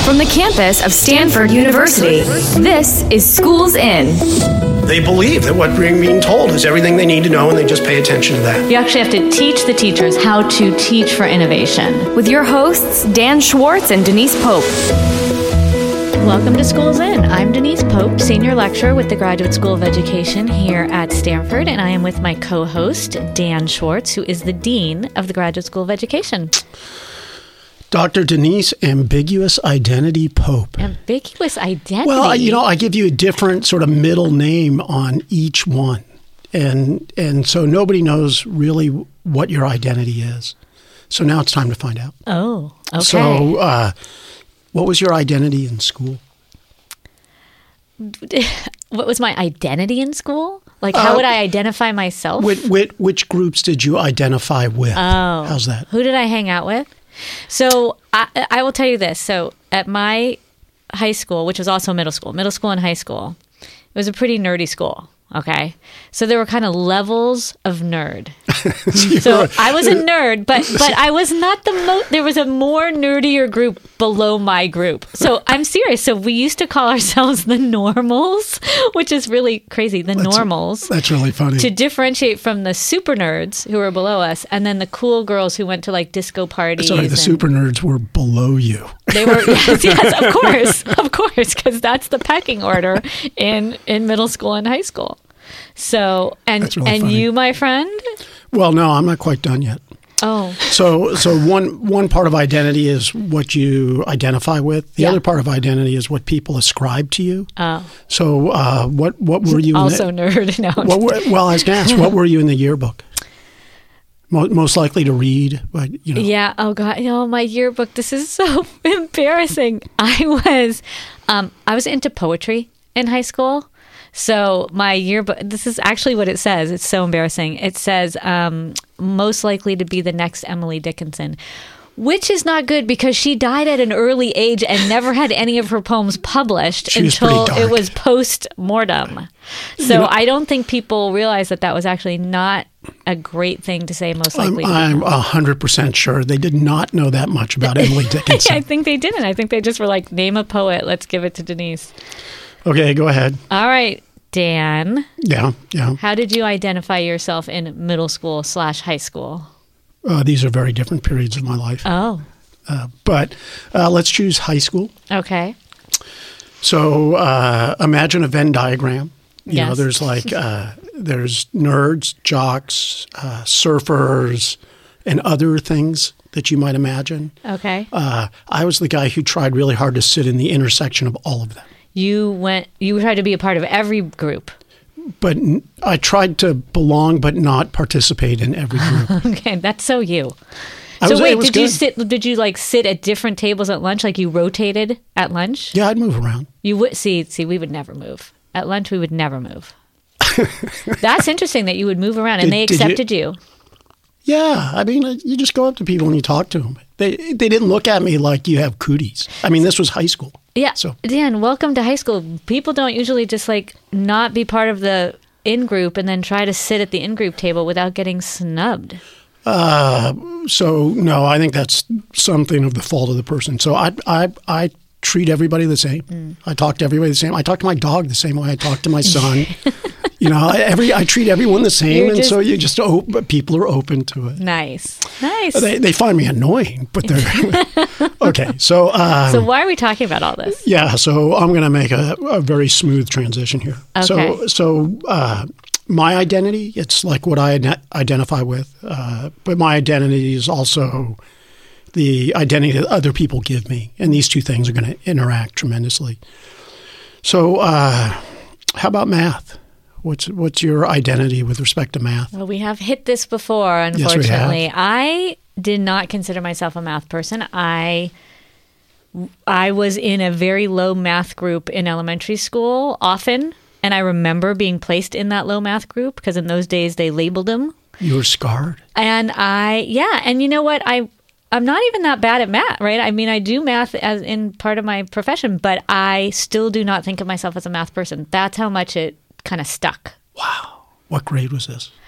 From the campus of Stanford University, this is Schools In. They believe that what they're being told is everything they need to know, and they just pay attention to that. You actually have to teach the teachers how to teach for innovation. With your hosts, Dan Schwartz and Denise Pope. Welcome to Schools In. I'm Denise Pope, Senior Lecturer with the Graduate School of Education here at Stanford, and I am with my co-host, Dan Schwartz, who is the Dean of the Graduate School of Education. Dr. Denise Ambiguous Identity Pope. Ambiguous Identity? Well, I give you a different sort of middle name on each one. And so nobody knows really what your identity is. So now it's time to find out. Oh, okay. So what was your identity in school? What was my identity in school? Like, how would I identify myself? Which groups did you identify with? Oh. How's that? Who did I hang out with? So I will tell you this. So at my high school, which was also middle school and high school, it was a pretty nerdy school. Okay. So there were kind of levels of nerd. So I was a nerd, but I was not the most, there was a more nerdier group below my group. So I'm serious. So we used to call ourselves the normals, which is really crazy. Normals. That's really funny. To differentiate from the super nerds who were below us, and then the cool girls who went to like disco parties. Sorry, the super nerds were below you. They were, yes, of course, because that's the pecking order in middle school and high school. So, and funny. You, my friend? Well, no, I'm not quite done yet. Oh. So one part of identity is what you identify with. The other part of identity is what people ascribe to you. Oh. So what were you? Also nerd. No. I was going to ask, what were you in the yearbook? Most likely to read, but Yeah. Oh God. My yearbook. This is so embarrassing. I was into poetry in high school. So my yearbook, this is actually what it says. It's so embarrassing. It says, most likely to be the next Emily Dickinson, which is not good because she died at an early age and never had any of her poems published until it was post-mortem. So I don't think people realize that was actually not a great thing to say, most likely. I'm 100% sure they did not know that much about Emily Dickinson. I think they didn't. I think they just were like, name a poet. Let's give it to Denise. Okay, go ahead. All right, Dan. Yeah. How did you identify yourself in middle school / high school? These are very different periods of my life. Oh. But let's choose high school. Okay. So imagine a Venn diagram. You know, there's there's nerds, jocks, surfers, and other things that you might imagine. Okay. I was the guy who tried really hard to sit in the intersection of all of them. You tried to be a part of every group. But I tried to belong, but not participate in every group. Okay, that's so you. Did you like sit at different tables at lunch? Like you rotated at lunch? Yeah, I'd move around. You would see, we would never move. At lunch, we would never move. That's interesting that you would move around and they accepted you. Yeah, I mean, you just go up to people and you talk to them. They didn't look at me like you have cooties. I mean, this was high school. Yeah. So Dan, welcome to high school. People don't usually just like not be part of the in-group and then try to sit at the in-group table without getting snubbed. So no, I think that's something of the fault of the person. So I treat everybody the same. I talk to everybody the same. I talk to my dog the same way I talk to my son. I treat everyone the same, so you just people are open to it. Nice. They find me annoying, but they're okay. So why are we talking about all this? Yeah, so I'm going to make a very smooth transition here. Okay. So my identity, it's like what I identify with, but my identity is also the identity that other people give me, and these two things are going to interact tremendously. So, how about math? What's your identity with respect to math? Well, we have hit this before, unfortunately. Yes, we have. I did not consider myself a math person. I was in a very low math group in elementary school often, and I remember being placed in that low math group because in those days they labeled them. You were scarred. And and you know what? I'm not even that bad at math, right? I mean, I do math as in part of my profession, but I still do not think of myself as a math person. That's how much it kind of stuck. Wow. What grade was this?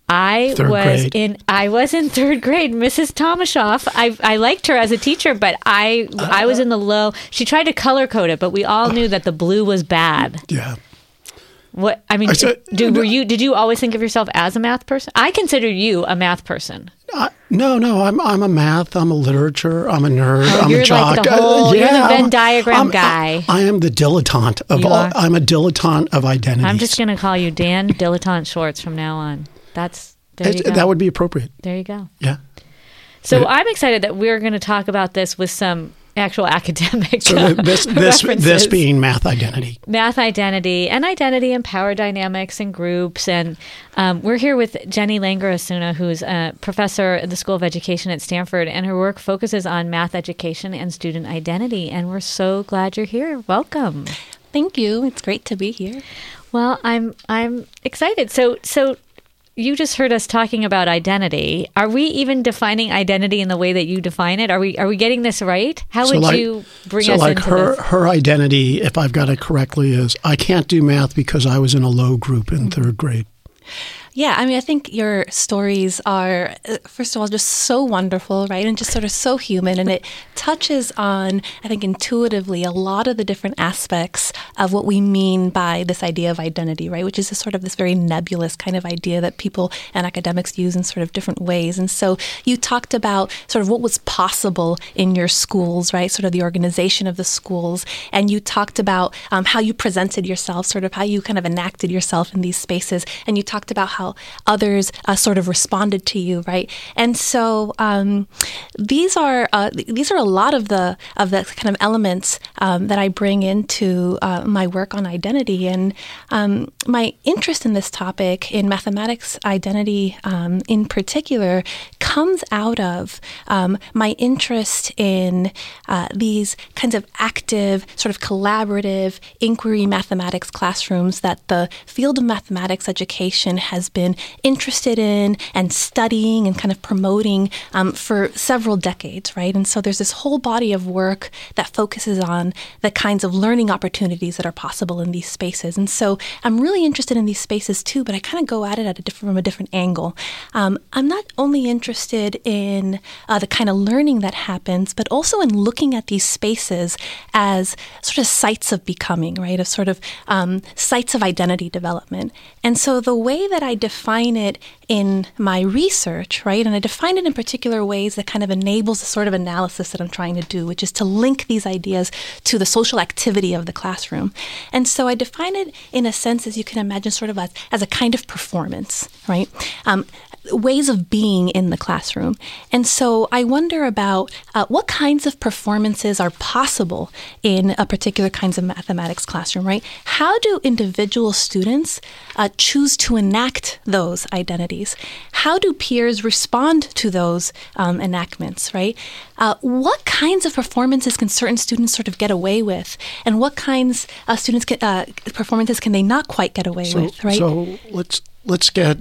I Third was grade. in third grade. Mrs. Tomashoff. I liked her as a teacher, but I was in the low. She tried to color code it, but we all knew that the blue was bad. Yeah. What I mean, did you always think of yourself as a math person? I consider you a math person. No, I'm a math. I'm a literature. I'm a nerd. I'm You're a jock. like the whole. You're the Venn diagram guy. I am the dilettante of You all. are? I'm a dilettante of identities. I'm just going to call you Dan Dilettante Schwartz from now on. There you go. That would be appropriate. There you go. Yeah. So Yeah. I'm excited that we're going to talk about this with some actual academic So this references. being math identity. Math identity and power dynamics and groups. And we're here with Jenny Langer-Asuna, who's a professor at the School of Education at Stanford, and her work focuses on math education and student identity. And we're so glad you're here. Welcome. Thank you. It's great to be here. Well, I'm excited. So you just heard us talking about identity. Are we even defining identity in the way that you define it? Are we getting this right? How would you bring us into this? Her identity, if I've got it correctly, is I can't do math because I was in a low group in third grade. Yeah, I mean, I think your stories are, first of all, just so wonderful, right? And just sort of so human. And it touches on, I think, intuitively a lot of the different aspects of what we mean by this idea of identity, right? Which is this sort of this very nebulous kind of idea that people and academics use in sort of different ways. And so you talked about sort of what was possible in your schools, right? Sort of the organization of the schools. And you talked about how you presented yourself, sort of how you kind of enacted yourself in these spaces. And you talked about how others sort of responded to you, right? And so these are a lot of the kind of elements that I bring into my work on identity. And my interest in this topic, in mathematics identity in particular, comes out of my interest in these kinds of active, sort of collaborative inquiry mathematics classrooms that the field of mathematics education has been interested in and studying and kind of promoting for several decades, right? And so there's this whole body of work that focuses on the kinds of learning opportunities that are possible in these spaces. And so I'm really interested in these spaces too, but I kind of go at it from a different angle. I'm not only interested in the kind of learning that happens, but also in looking at these spaces as sort of sites of becoming, right? Of sort of sites of identity development. And so the way that I define it in my research, right? And I define it in particular ways that kind of enables the sort of analysis that I'm trying to do, which is to link these ideas to the social activity of the classroom. And so I define it in a sense, as you can imagine, sort of as a kind of performance, right? Ways of being in the classroom. And so I wonder about what kinds of performances are possible in a particular kinds of mathematics classroom, right? How do individual students choose to enact those identities? How do peers respond to those enactments, right? What kinds of performances can certain students sort of get away with? And what kinds of performances can they not quite get away with, right? So let's get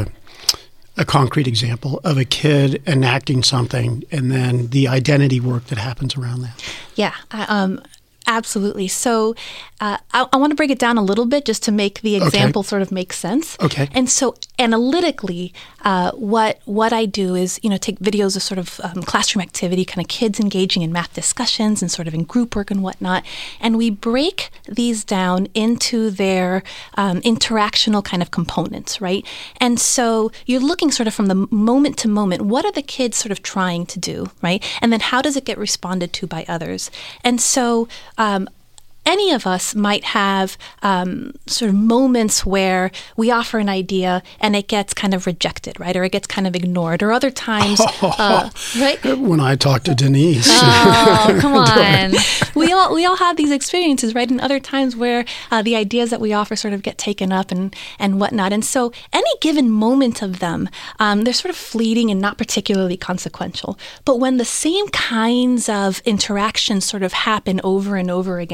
a concrete example of a kid enacting something and then the identity work that happens around that. Yeah, absolutely. So I want to break it down a little bit just to make the example sort of make sense. Okay. And so analytically, what I do is, take videos of sort of classroom activity, kind of kids engaging in math discussions and sort of in group work and whatnot. And we break these down into their interactional kind of components, right? And so you're looking sort of from the moment to moment, what are the kids sort of trying to do, right? And then how does it get responded to by others? And so any of us might have sort of moments where we offer an idea and it gets kind of rejected, right? Or it gets kind of ignored. Or other times, right? When I talk to Denise. Oh, come on. We all have these experiences, right? And other times where the ideas that we offer sort of get taken up and whatnot. And so any given moment of them, they're sort of fleeting and not particularly consequential. But when the same kinds of interactions sort of happen over and over again for particular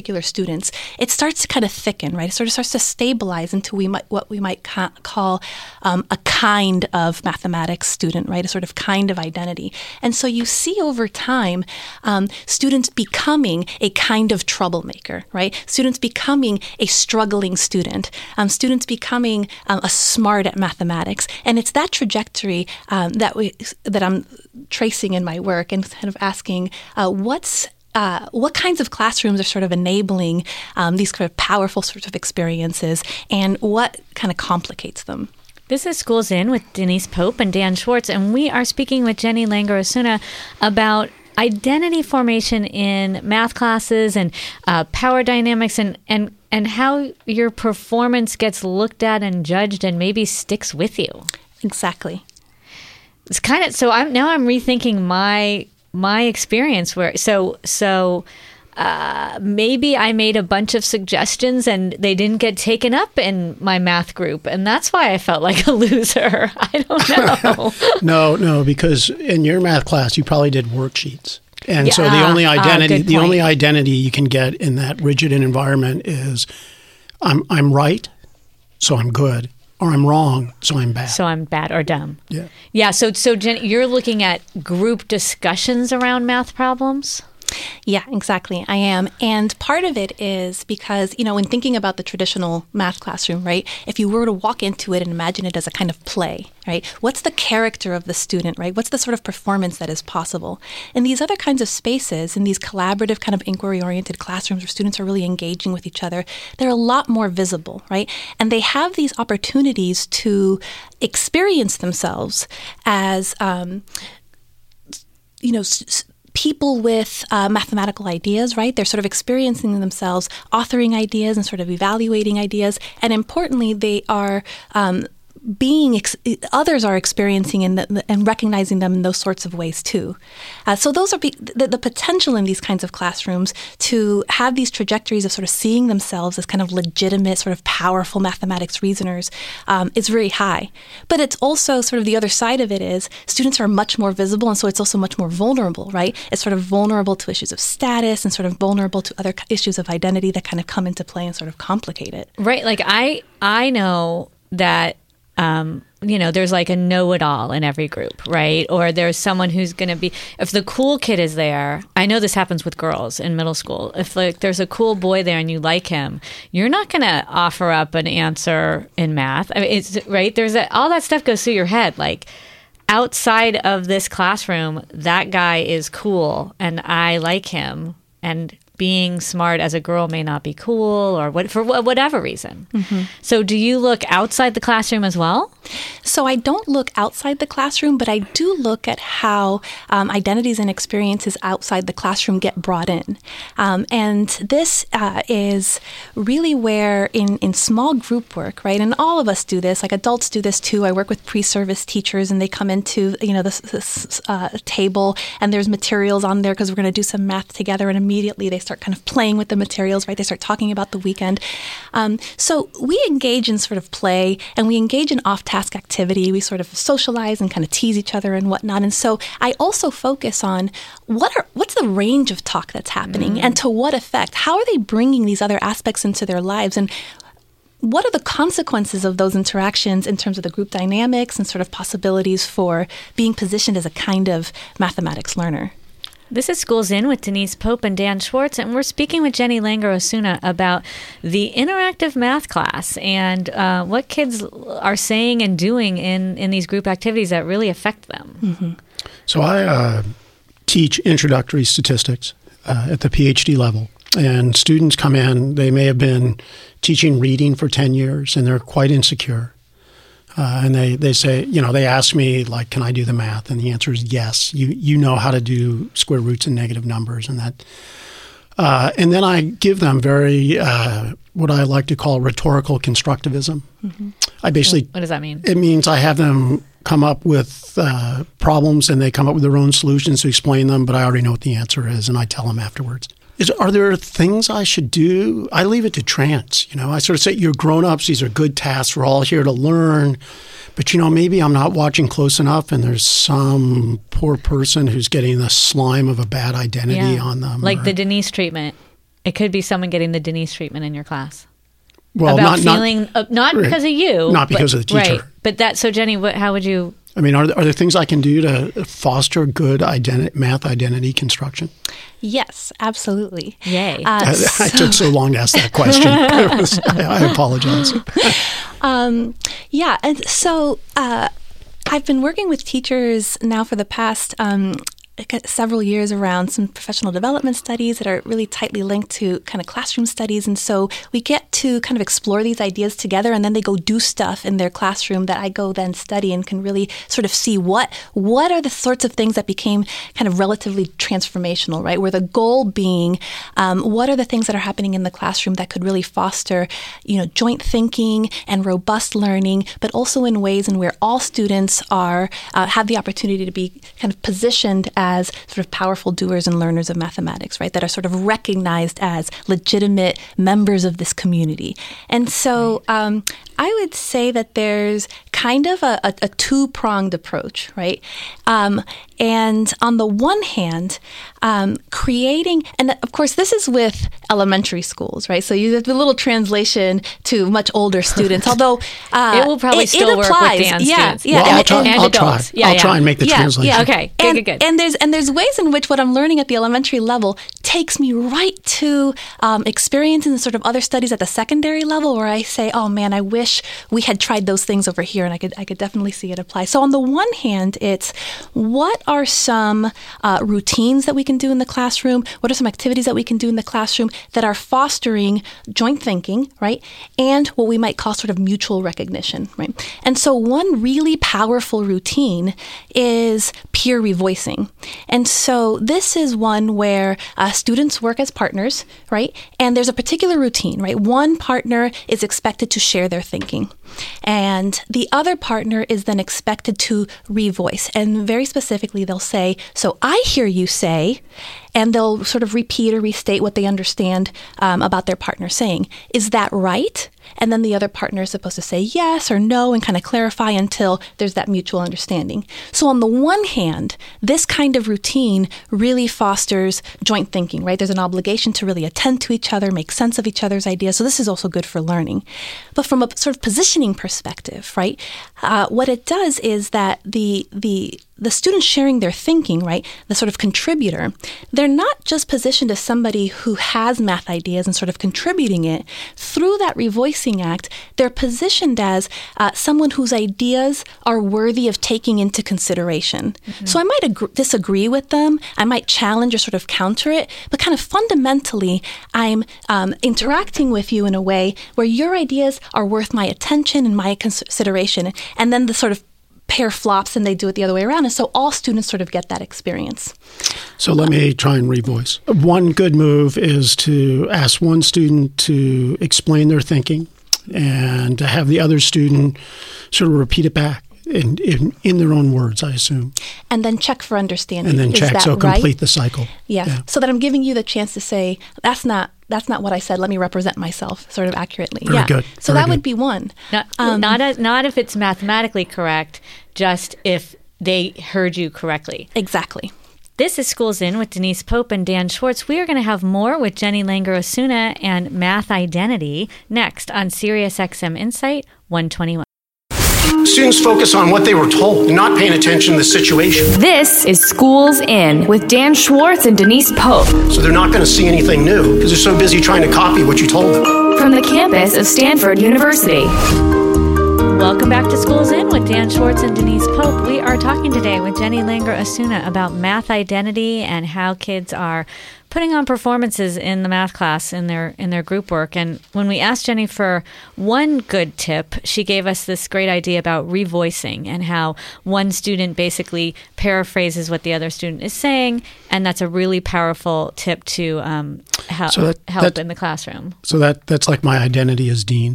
particular students, it starts to kind of thicken, right? It sort of starts to stabilize into what we might call a kind of mathematics student, right? A sort of kind of identity. And so you see over time students becoming a kind of troublemaker, right? Students becoming a struggling student, students becoming a smart at mathematics. And it's that trajectory that I'm tracing in my work and kind of asking what kinds of classrooms are sort of enabling these kind of powerful sorts of experiences, and what kind of complicates them. This is Schools In with Denise Pope and Dan Schwartz, and we are speaking with Jenny Langer-Osuna about identity formation in math classes and power dynamics and how your performance gets looked at and judged and maybe sticks with you. Exactly. It's kind of I'm rethinking my experience where maybe I made a bunch of suggestions and they didn't get taken up in my math group, and that's why I felt like a loser. I don't know. No, because in your math class you probably did worksheets. And Yeah, so the only good identity you can get in that rigid environment is I'm right, so I'm good, or I'm wrong, so I'm bad. So I'm bad or dumb. Yeah. Yeah. So Jen, you're looking at group discussions around math problems. Yeah, exactly. I am. And part of it is because, when thinking about the traditional math classroom, right, if you were to walk into it and imagine it as a kind of play, right, what's the character of the student, right? What's the sort of performance that is possible? In these other kinds of spaces, in these collaborative kind of inquiry-oriented classrooms where students are really engaging with each other, they're a lot more visible, right? And they have these opportunities to experience themselves as, people with mathematical ideas, right? They're sort of experiencing themselves, authoring ideas and sort of evaluating ideas. And importantly, they are others are experiencing and recognizing them in those sorts of ways too. So those are the potential in these kinds of classrooms to have these trajectories of sort of seeing themselves as kind of legitimate, sort of powerful mathematics reasoners is very high. But it's also sort of the other side of it is students are much more visible, and so it's also much more vulnerable, right? It's sort of vulnerable to issues of status and sort of vulnerable to other issues of identity that kind of come into play and sort of complicate it. Right. Like I know that there's like a know-it-all in every group, right? Or there's someone who's going to be, if the cool kid is there, I know this happens with girls in middle school. If there's a cool boy there and you like him, you're not going to offer up an answer in math. I mean, it's right. All that stuff goes through your head. Like outside of this classroom, that guy is cool and I like him, and being smart as a girl may not be cool, or for whatever reason. Mm-hmm. So do you look outside the classroom as well? So I don't look outside the classroom, but I do look at how identities and experiences outside the classroom get brought in. And this is really where in small group work, right, and all of us do this, like adults do this too. I work with pre-service teachers and they come into this table and there's materials on there because we're going to do some math together, and immediately they start kind of playing with the materials, right? They start talking about the weekend. So we engage in sort of play and we engage in off-task activity. We sort of socialize and kind of tease each other and whatnot. And so I also focus on what's the range of talk that's happening and to what effect? How are they bringing these other aspects into their lives? And what are the consequences of those interactions in terms of the group dynamics and sort of possibilities for being positioned as a kind of mathematics learner? This is Schools In with Denise Pope and Dan Schwartz, and we're speaking with Jenny Langer-Osuna about the interactive math class and what kids are saying and doing in these group activities that really affect them. Mm-hmm. So I teach introductory statistics at the PhD level, and students come in, they may have been teaching reading for 10 years, and they're quite insecure. And they say, they ask me, like, can I do the math? And the answer is yes. You know how to do square roots and negative numbers and that. And then I give them very, what I like to call rhetorical constructivism. Mm-hmm. I basically... What does that mean? It means I have them come up with problems and they come up with their own solutions to explain them, but I already know what the answer is and I tell them afterwards. Are there things I should do? I leave it to trance. I sort of say, you're grown-ups. These are good tasks. We're all here to learn. But, maybe I'm not watching close enough and there's some poor person who's getting the slime of a bad identity on them. Like the Denise treatment. It could be someone getting the Denise treatment in your class. Well, About feeling, not right. because of you. Not because of the teacher. Right. But that, so Jenny, how would you... I mean, are there things I can do to foster good math identity construction? Yes, absolutely. Yay. I took so long to ask that question. I apologize. Yeah, and so I've been working with teachers now for the past several years around some professional development studies that are really tightly linked to kind of classroom studies. And so we get to kind of explore these ideas together, and then they go do stuff in their classroom that I go then study and can really sort of see what are the sorts of things that became kind of relatively transformational, right? Where the goal being, what are the things that are happening in the classroom that could really foster, joint thinking and robust learning, but also in ways in where all students are have the opportunity to be kind of positioned as sort of powerful doers and learners of mathematics, right? That are sort of recognized as legitimate members of this community. And so I would say that there's kind of a two-pronged approach, right? And on the one hand, creating, and of course, this is with elementary schools, right? So you have a little translation to much older students, although it will probably still work with Dan's students. Yeah, well, I'll adults. try. I'll try and make the translation. Yeah, okay. Good. And there's ways in which what I'm learning at the elementary level takes me right to experiences and sort of other studies at the secondary level where I say, oh man, I wish we had tried those things over here, and I could definitely see it apply. So on the one hand, it's what are some routines that we can do in the classroom? What are some activities that we can do in the classroom that are fostering joint thinking, right? And what we might call sort of mutual recognition, right? And so one really powerful routine is peer revoicing. And so this is one where students work as partners, right? And there's a particular routine, right? One partner is expected to share their thinking, and the other partner is then expected to revoice. And very specifically, they'll say, so I hear you say, and they'll sort of repeat or restate what they understand about their partner saying. Is that right? And then the other partner is supposed to say yes or no and kind of clarify until there's that mutual understanding. So on the one hand, this kind of routine really fosters joint thinking, right? There's an obligation to really attend to each other, make sense of each other's ideas. So this is also good for learning. But from a sort of positioning perspective, right, what it does is that the students sharing their thinking, right, the sort of contributor, they're not just positioned as somebody who has math ideas and sort of contributing it. Through that revoicing act, they're positioned as someone whose ideas are worthy of taking into consideration. Mm-hmm. So I might disagree with them, I might challenge or sort of counter it, but kind of fundamentally, I'm interacting with you in a way where your ideas are worth my attention and my consideration. And then the sort of pair flops and they do it the other way around. And so all students sort of get that experience. So let me try and revoice. One good move is to ask one student to explain their thinking and to have the other student sort of repeat it back in their own words, I assume. And then check for understanding. And then check, so right? complete the cycle. Yeah. So that I'm giving you the chance to say, that's not what I said. Let me represent myself sort of accurately. Very good. So Very that good. would be one. Not if it's mathematically correct, just if they heard you correctly. Exactly. This is Schools In with Denise Pope and Dan Schwartz. We are going to have more with Jenny Langer-Osuna and math identity next on SiriusXM Insight 121. Students focus on what they were told and not paying attention to the situation. This is Schools In with Dan Schwartz and Denise Pope So they're not going to see anything new because they're so busy trying to copy what you told them. from the campus of Stanford University. Welcome back to Schools In with Dan Schwartz and Denise Pope. We are talking today with Jenny Langer-Osuna about math identity and how kids are putting on performances in the math class in their group work. And when we asked Jenny for one good tip, she gave us this great idea about revoicing and how one student basically paraphrases what the other student is saying, and that's a really powerful tip to help in the classroom. So that's like my identity as dean.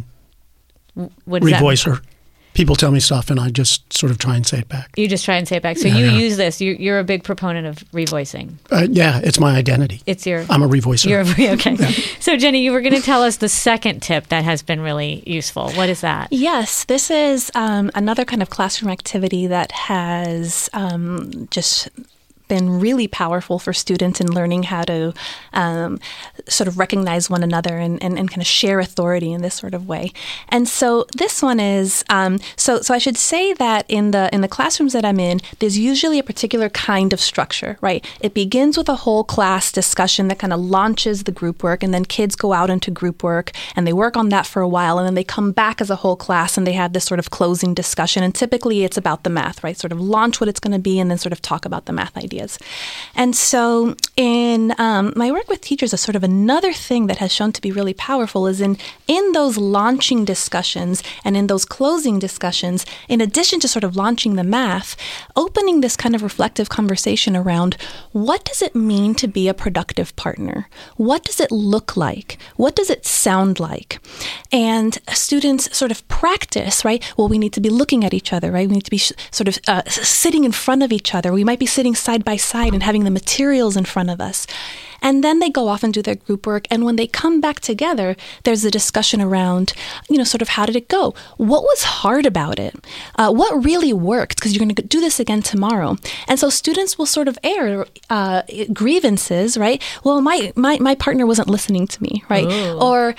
What does that mean? Revoicer. People tell me stuff, and I just sort of try and say it back. You just try and say it back. So you use this. You're a big proponent of revoicing. Yeah, it's my identity. I'm a revoicer. Okay. Yeah. So Jenny, you were going to tell us the second tip that has been really useful. What is that? Yes, this is another kind of classroom activity that has just been really powerful for students in learning how to sort of recognize one another and kind of share authority in this sort of way. And so this one is, so I should say that in the classrooms that I'm in, there's usually a particular kind of structure, right? It begins with a whole class discussion that kind of launches the group work, and then kids go out into group work and they work on that for a while, and then they come back as a whole class and they have this sort of closing discussion. And typically it's about the math, right? Sort of launch what it's going to be and then sort of talk about the math ideas. And so in my work with teachers, a sort of another thing that has shown to be really powerful is in those launching discussions and in those closing discussions, in addition to sort of launching the math, opening this kind of reflective conversation around what does it mean to be a productive partner? What does it look like? What does it sound like? And students sort of practice, right? Well, we need to be looking at each other, right? We need to be sort of sitting in front of each other. We might be sitting side by side and having the materials in front of us. And then they go off and do their group work. And when they come back together, there's a discussion around, sort of how did it go? What was hard about it? What really worked? Because you're going to do this again tomorrow. And so students will sort of air grievances, right? Well, my partner wasn't listening to me, right? Ooh. Or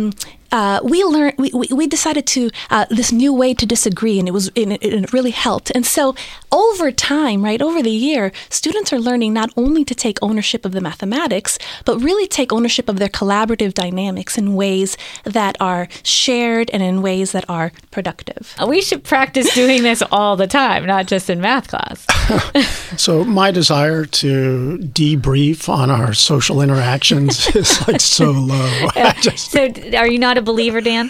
we decided to this new way to disagree, and it really helped. And so over time, right, over the year, students are learning not only to take ownership of the mathematics, but really take ownership of their collaborative dynamics in ways that are shared and in ways that are productive. We should practice doing this all the time, not just in math class. So my desire to debrief on our social interactions is like so low. So are you not a believer, Dan?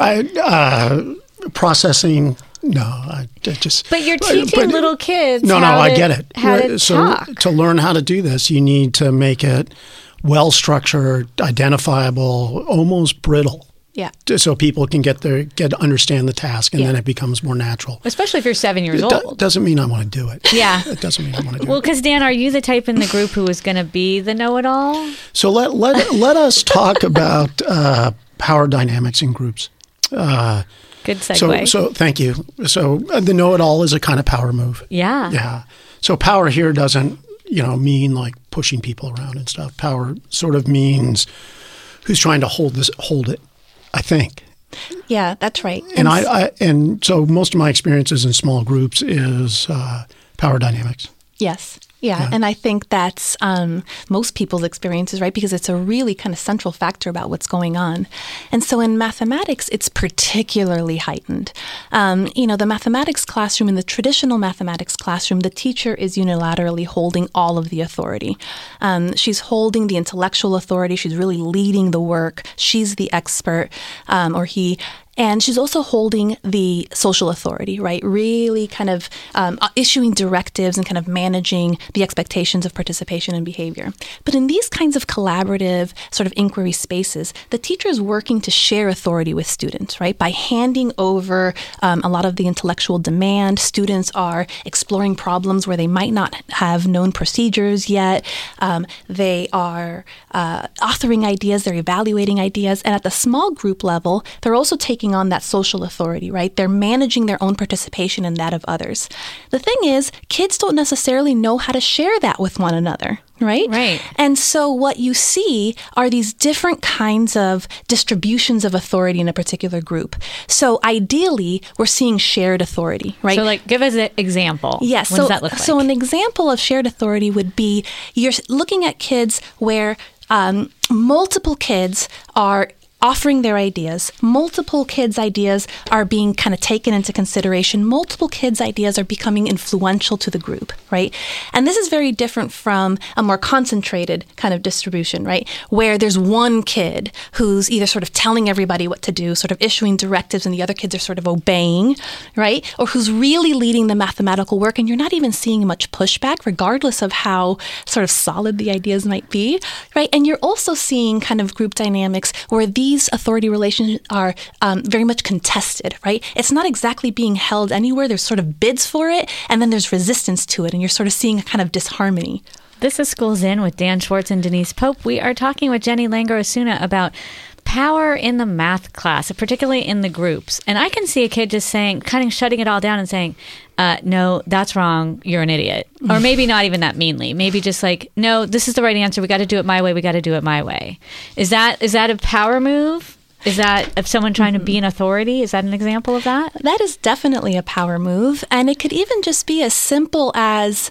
Processing, no. I just. But you're teaching little kids. I get it. How to talk. To learn how to do this, you need to make it well structured, identifiable, almost brittle. Yeah. So people can understand the task, and then it becomes more natural. Especially if you're 7 years old. Doesn't mean I want to do it. Yeah. It doesn't mean I want to do it. Well, because Dan, are you the type in the group who is going to be the know-it-all? So let us talk about power dynamics in groups. Good segue. So thank you. So the know-it-all is a kind of power move. Yeah. Yeah. So power here doesn't, mean like pushing people around and stuff. Power sort of means who's trying to hold it, I think. Yeah, that's right. And so most of my experiences in small groups is power dynamics. Yes. Yeah, and I think that's most people's experiences, right? Because it's a really kind of central factor about what's going on. And so in mathematics, it's particularly heightened. The mathematics classroom, in the traditional mathematics classroom, the teacher is unilaterally holding all of the authority. She's holding the intellectual authority. She's really leading the work. She's the expert, or he. And she's also holding the social authority, right? Really kind of issuing directives and kind of managing the expectations of participation and behavior. But in these kinds of collaborative sort of inquiry spaces, the teacher is working to share authority with students, right? By handing over a lot of the intellectual demand. Students are exploring problems where they might not have known procedures yet. They are authoring ideas. They're evaluating ideas. And at the small group level, they're also taking on that social authority, right? They're managing their own participation and that of others. The thing is, kids don't necessarily know how to share that with one another, right? Right. And so what you see are these different kinds of distributions of authority in a particular group. So ideally, we're seeing shared authority, right? So give us an example. Yes. What does that look like? So an example of shared authority would be you're looking at kids where multiple kids are offering their ideas. Multiple kids' ideas are being kind of taken into consideration. Multiple kids' ideas are becoming influential to the group, right? And this is very different from a more concentrated kind of distribution, right? Where there's one kid who's either sort of telling everybody what to do, sort of issuing directives, and the other kids are sort of obeying, right? Or who's really leading the mathematical work, and you're not even seeing much pushback, regardless of how sort of solid the ideas might be, right? And you're also seeing kind of group dynamics where these authority relations are very much contested, right? It's not exactly being held anywhere. There's sort of bids for it, and then there's resistance to it, and you're sort of seeing a kind of disharmony. This is Schools In with Dan Schwartz and Denise Pope. We are talking with Jenny Langer Osuna about power in the math class, particularly in the groups. And I can see a kid just saying, kind of shutting it all down and saying, no, that's wrong. You're an idiot. Or maybe not even that meanly. Maybe just like, no, this is the right answer. We got to do it my way. We got to do it my way. Is that a power move? Is that of someone trying to be an authority? Is that an example of that? That is definitely a power move. And it could even just be as simple as,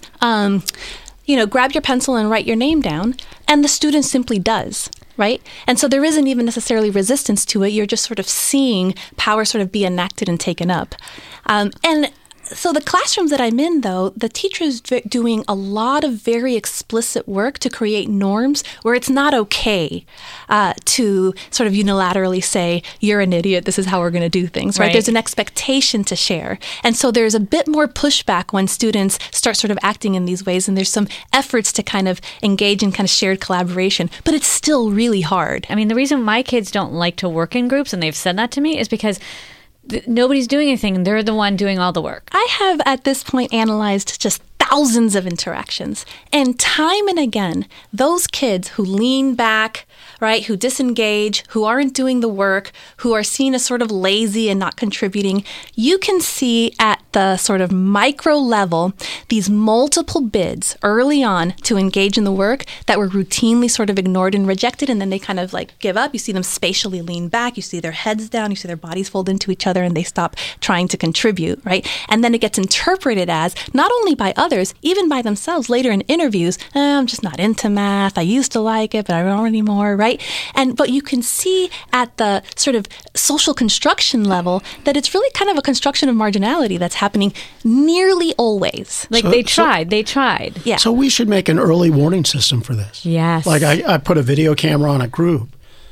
grab your pencil and write your name down. And the student simply does. Right? And so there isn't even necessarily resistance to it. You're just sort of seeing power sort of be enacted and taken up. And so the classrooms that I'm in, though, the teacher's doing a lot of very explicit work to create norms where it's not okay to sort of unilaterally say, you're an idiot, this is how we're going to do things, right? There's an expectation to share. And so there's a bit more pushback when students start sort of acting in these ways, and there's some efforts to kind of engage in kind of shared collaboration, but it's still really hard. I mean, the reason my kids don't like to work in groups, and they've said that to me, is because nobody's doing anything. They're the one doing all the work. I have at this point analyzed just thousands of interactions. And time and again, those kids who lean back, right, who disengage, who aren't doing the work, who are seen as sort of lazy and not contributing, you can see at the sort of micro level these multiple bids early on to engage in the work that were routinely sort of ignored and rejected, and then they kind of like give up. You see them spatially lean back, you see their heads down, you see their bodies fold into each other, and they stop trying to contribute, right? And then it gets interpreted as, not only by others, even by themselves later in interviews, I'm just not into math, I used to like it, but I don't anymore, right? But you can see at the sort of social construction level that it's really kind of a construction of marginality that's happening nearly always. Like they tried. Yeah. So we should make an early warning system for this. Yes. Like I put a video camera on a group.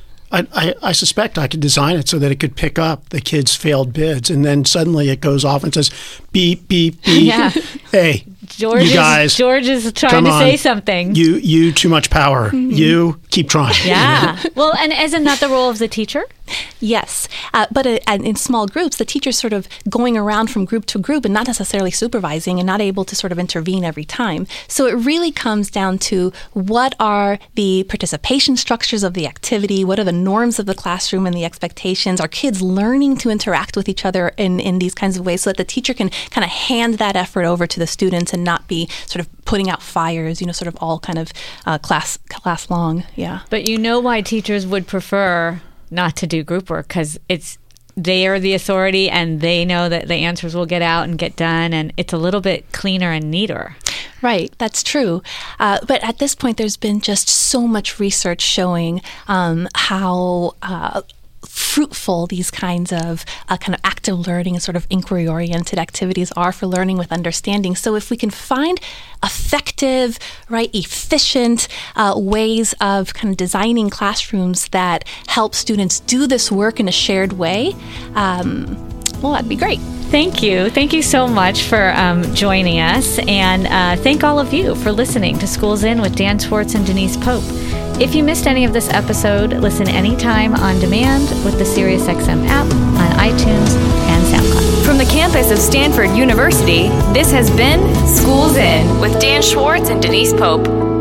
I suspect I could design it so that it could pick up the kids' failed bids, and then suddenly it goes off and says, beep, beep, beep. Yeah. Hey, George is trying to say something. You too much power. Mm-hmm. You keep trying. Yeah. Well, and isn't that the role of the teacher? Yes. But in small groups, the teacher's sort of going around from group to group and not necessarily supervising and not able to sort of intervene every time. So it really comes down to what are the participation structures of the activity? What are the norms of the classroom and the expectations? Are kids learning to interact with each other in these kinds of ways so that the teacher can kind of hand that effort over to the students and not be sort of putting out fires, sort of all kind of class long. Yeah. But you know why teachers would prefer not to do group work, because they are the authority and they know that the answers will get out and get done, and it's a little bit cleaner and neater. Right, that's true. But at this point, there's been just so much research showing how fruitful these kinds of kind of active learning and sort of inquiry-oriented activities are for learning with understanding. So if we can find effective, right, efficient ways of kind of designing classrooms that help students do this work in a shared way, well, that'd be great. Thank you. Thank you so much for joining us. And thank all of you for listening to Schools In with Dan Schwartz and Denise Pope. If you missed any of this episode, listen anytime on demand with the SiriusXM app on iTunes and SoundCloud. From the campus of Stanford University, this has been Schools In with Dan Schwartz and Denise Pope.